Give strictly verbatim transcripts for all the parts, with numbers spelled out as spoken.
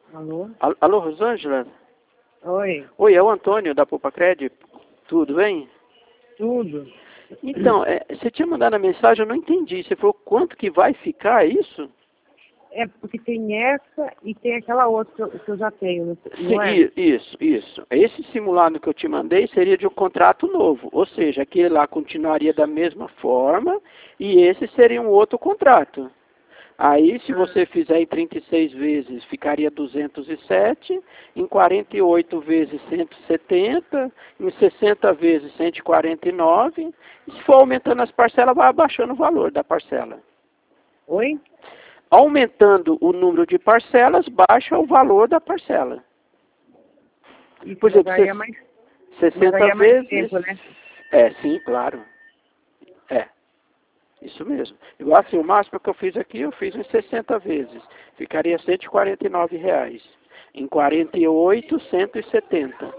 Alô? Al- Alô, Rosângela? Oi, Oi, é o Antônio da Poupa-Cred. Tudo bem? tudo? Então, é, você tinha mandado a mensagem, eu não entendi. Você falou quanto que vai ficar isso? É porque tem essa e tem aquela outra que eu, que eu já tenho, não Sim, não é? i- isso, isso. Esse simulado que eu te mandei seria de um contrato novo. Ou seja, aquele lá continuaria da mesma forma e esse seria um outro contrato. Aí, se Ah, você fizer em trinta e seis vezes, ficaria duzentos e sete, em quarenta e oito vezes cento e setenta, em sessenta vezes cento e quarenta e nove, e se for aumentando as parcelas, vai abaixando o valor da parcela. oi? Aumentando o número de parcelas, baixa o valor da parcela. Isso, Por mas exemplo, aí é ses- mais, mas aí sessenta é mais vezes... tempo, né? É, sim, claro. É. Isso mesmo. Igual assim, o máximo que eu fiz aqui, eu fiz em sessenta vezes. Ficaria cento e quarenta e nove reais. Em quarenta e oito, cento e setenta.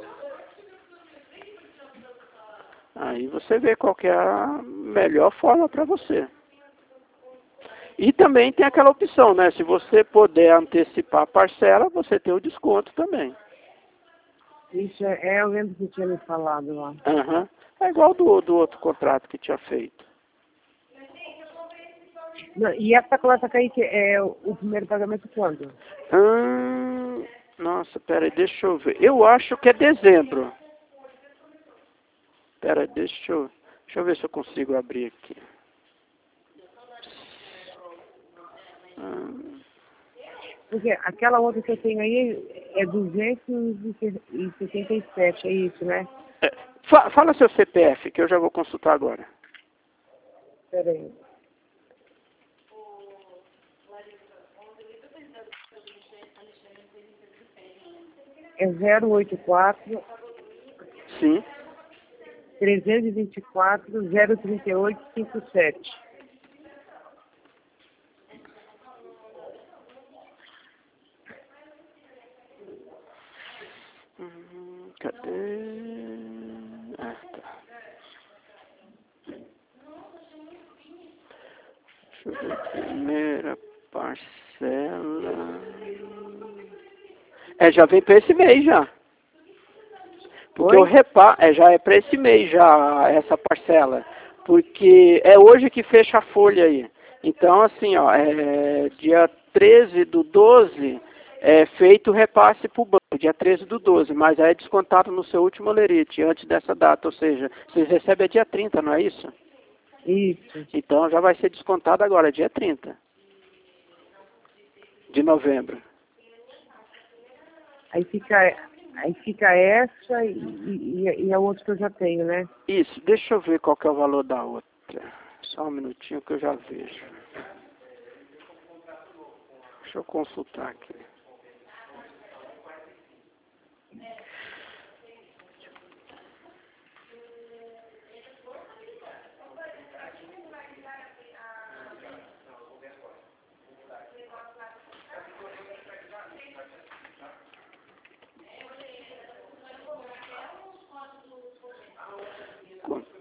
Aí você vê qual que é a melhor forma para você. E também tem aquela opção, né? Se você puder antecipar a parcela, você tem o desconto também. Isso é, é, eu lembro que tinha me falado lá. Aham. É igual do, do outro contrato que tinha feito. Não, e essa coleça Kaique é o, o primeiro pagamento quando? Hum, nossa, peraí, deixa eu ver. Eu acho que é dezembro. Pera, deixa eu, deixa eu ver se eu consigo abrir aqui. Hum, Porque aquela outra que eu tenho aí é duzentos e sessenta e sete, é isso, né? é, fa- fala seu C P F, que eu já vou consultar agora. Espera aí. É zero oito quatro, Sim. trezentos e vinte e quatro, zero trinta e oito, cinquenta e sete. Hum, cadê? Ah, tá. Deixa eu ver. Primeira parcela. É, já vem para esse mês já. Porque o Oi? repar, é, já é para esse mês já essa parcela. Porque é hoje que fecha a folha aí. Então, assim, ó, é, dia treze do doze é feito o repasse para o banco, dia treze do doze, mas aí é descontado no seu último lerite, antes dessa data, ou seja, vocês recebem a dia trinta, não é isso? Isso. Então já vai ser descontado agora, dia trinta de novembro. Aí fica, aí fica essa e, e, e a outra que eu já tenho, né? Isso, deixa eu ver qual que é o valor da outra. Só um minutinho que eu já vejo. Deixa eu consultar aqui. Qu-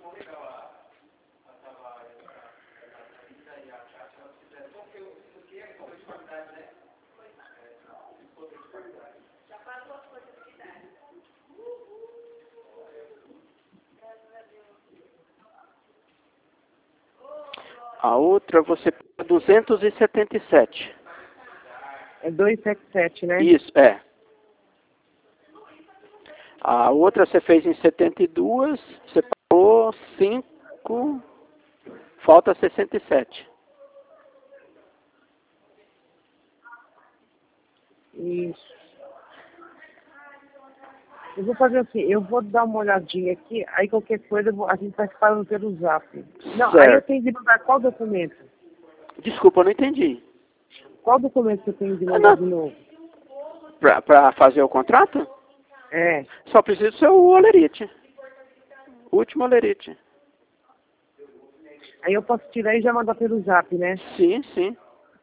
A outra você paga duzentos e setenta e sete. É duzentos e setenta e sete, né? Isso, é. A outra você fez em setenta e dois, você pagou cinco, falta sessenta e sete. Isso. Eu vou fazer assim, eu vou dar uma olhadinha aqui, aí qualquer coisa eu vou- a gente vai falando pelo zap. Não, aí eu Certo. tenho de mandar qual documento? Desculpa, eu não entendi. Qual documento que eu tenho de Ah, mandar não. de novo? Pra, pra fazer o contrato? É. Só precisa do seu olerite. Último olerite. Aí eu posso tirar e já mandar pelo zap, né? Sim, sim.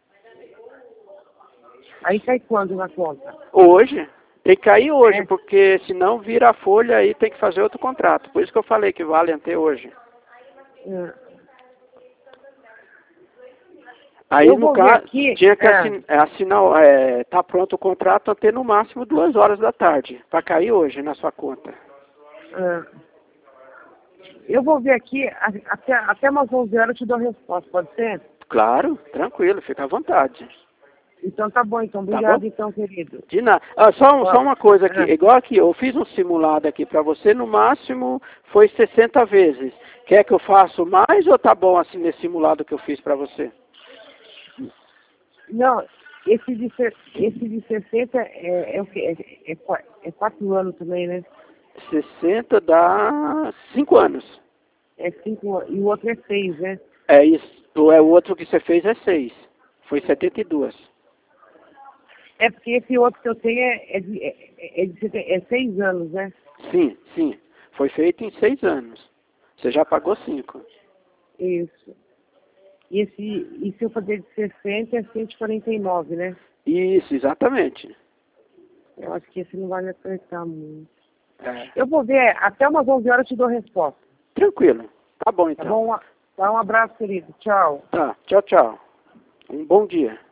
Aí cai quando na conta? Hoje. Tem que cair hoje, É. porque senão vira a folha e tem que fazer outro contrato. Por isso que eu falei que vale até hoje. É. Aí, Eu no vou ver caso, aqui, tinha que é. assin- assinar, é, tá pronto o contrato até no máximo duas horas da tarde, para cair hoje na sua conta. é. Eu vou ver aqui, a- até, até umas onze horas eu te dou a resposta, pode ser? Claro, tranquilo, fica à vontade. Então tá bom, então. Tá Obrigado, bom? então, querido. De nada. Ah, só, um- só Ó, uma coisa aqui, é. igual aqui, eu fiz um simulado aqui para você, no máximo foi sessenta vezes. Quer que eu faça mais ou tá bom assim nesse simulado que eu fiz para você? Não, esse de, se- esse de sessenta é, é o quê? É, é, qua- é quatro anos também, né? sessenta dá cinco anos. É cinco anos. E o outro é seis, né? É isso. Ou é o outro que você fez é seis. Foi setenta e dois. É porque esse outro que eu tenho é, é, de, é, é, de, seten- é seis anos, né? Sim, sim. Foi feito em seis anos. Você já pagou cinco. Isso. E, esse, e se eu fazer de sessenta é cento e quarenta e nove, né? Isso, exatamente. Eu acho que esse não vai me apertar muito. É. Eu vou ver, até umas onze horas eu te dou a resposta. Tranquilo. Tá bom Tá então. bom? Dá um abraço, querido. Tchau. Tá. Tchau, tchau. Um bom dia.